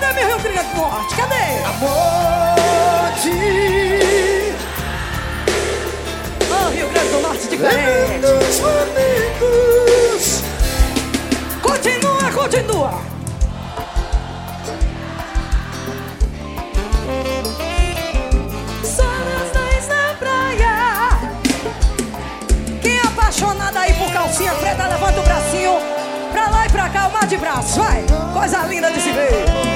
Cadê meu Rio Grande do Norte? Cadê? Amor-te. Oh, Rio Grande do Norte diferente. Meus amigos. Continua, continua. Só nós dois na praia. Quem é apaixonada aí por calcinha preta, levanta o bracinho pra lá e pra cá, o mar de braços, vai. Coisa linda de se ver.